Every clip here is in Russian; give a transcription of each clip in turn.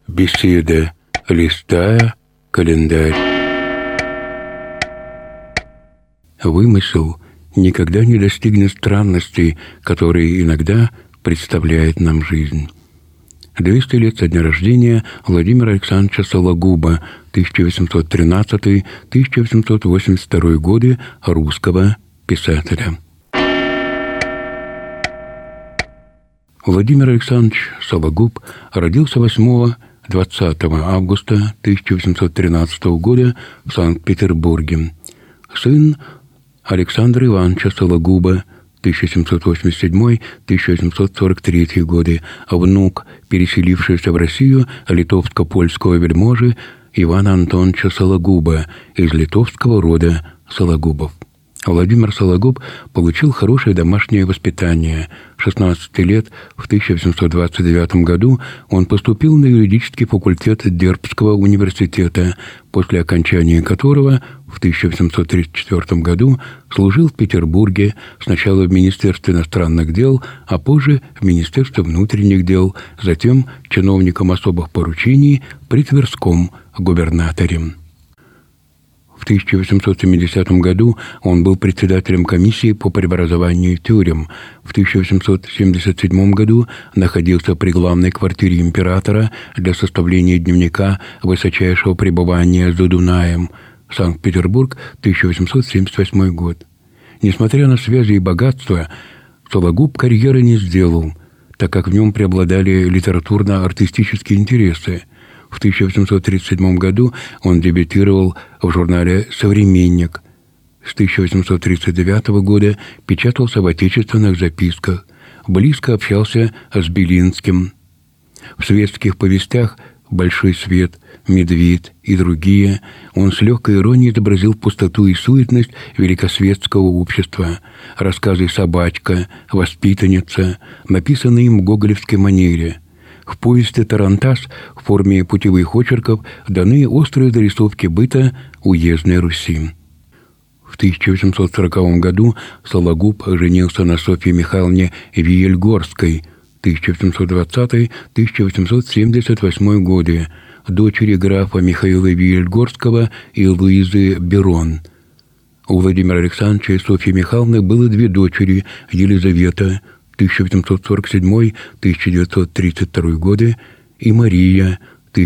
Беседа, листая календарь. Вымысел никогда не достигнет странностей, которые иногда представляет нам жизнь. 200 лет со дня рождения Владимира Александровича Сологуба, 1813-1882 годы, русского писателя. Владимир Александрович Сологуб родился 8-20 августа 1813 года в Санкт-Петербурге. Сын Александра Ивановича Сологуба, 1787-1843 годы, внук переселившегося в Россию литовско-польского вельможи Ивана Антоновича Сологуба из литовского рода Сологубов. Владимир Сологуб получил хорошее домашнее воспитание. 16 лет, в 1829 году, он поступил на юридический факультет Дербцкого университета, после окончания которого в 1834 году служил в Петербурге, сначала в Министерстве иностранных дел, а позже в Министерстве внутренних дел, затем чиновником особых поручений при Тверском губернаторе. В 1870 году он был председателем комиссии по преобразованию тюрем. В 1877 году находился при главной квартире императора для составления дневника высочайшего пребывания за Дунаем. Санкт-Петербург, 1878 год. Несмотря на связи и богатство, Сологуб карьеры не сделал, так как в нем преобладали литературно-артистические интересы. В 1837 году он дебютировал в журнале «Современник». С 1839 года печатался в отечественных записках, близко общался с Белинским. В светских повестях «Большой свет», «Медведь» и другие он с легкой иронией изобразил пустоту и суетность великосветского общества. Рассказы «Собачка», «Воспитанница» написаны им в гоголевской манере. В повести «Тарантас» в форме путевых очерков даны острые зарисовки быта уездной Руси. В 1840 году Сологуб женился на Софье Михайловне Виельгорской, 1820-1878 годы, дочери графа Михаила Виельгорского и Луизы Берон. У Владимира Александровича и Софьи Михайловны было две дочери – Елизавета, 1847-1932 годы, и Мария,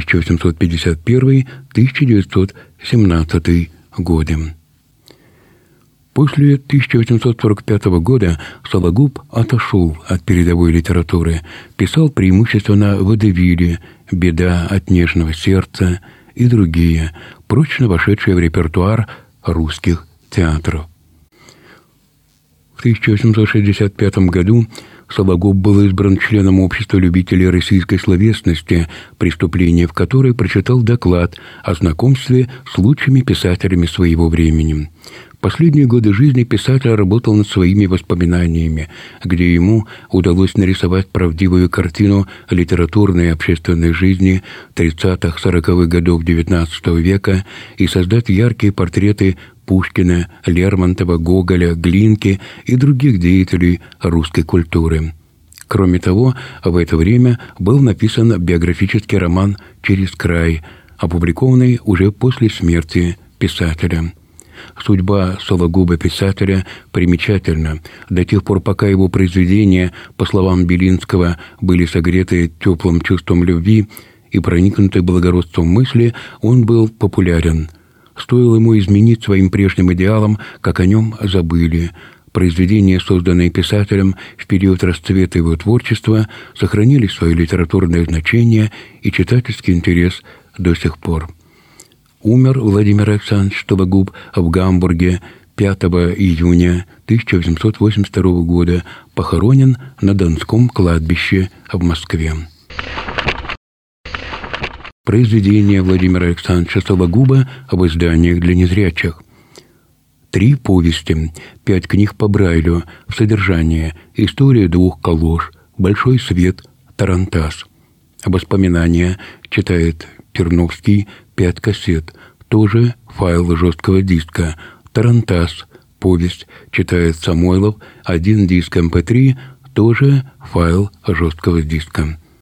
1851-1917 годы. После 1845 года Сологуб отошел от передовой литературы, писал преимущественно водевили «Беда от нежного сердца» и другие, прочно вошедшие в репертуар русских театров. В 1865 году Сологуб был избран членом Общества любителей российской словесности, преступление в которой прочитал доклад о знакомстве с лучшими писателями своего времени. В последние годы жизни писатель работал над своими воспоминаниями, где ему удалось нарисовать правдивую картину литературной и общественной жизни 30-40-х годов XIX века и создать яркие портреты Пушкина, Лермонтова, Гоголя, Глинки и других деятелей русской культуры. Кроме того, в это время был написан биографический роман «Через край», опубликованный уже после смерти писателя. Судьба Сологуба-писателя примечательна. До тех пор, пока его произведения, по словам Белинского, были согреты теплым чувством любви и проникнуты благородством мысли, он был популярен. Стоило ему изменить своим прежним идеалам, как о нем забыли. Произведения, созданные писателем в период расцвета его творчества, сохранили свое литературное значение и читательский интерес до сих пор. Умер Владимир Александрович Сологуб в Гамбурге 5 июня 1882 года, похоронен на Донском кладбище в Москве. Произведения Владимира Александровича Сологуба в изданиях для незрячих. 3 повести, 5 книг по Брайлю, в содержании «История двух калош», «Большой свет», «Тарантас». Воспоминания читает Терновский, 5 кассет, тоже файл жесткого диска. «Тарантас», повесть читает Самойлов, 1 диск MP3, тоже файл жесткого диска.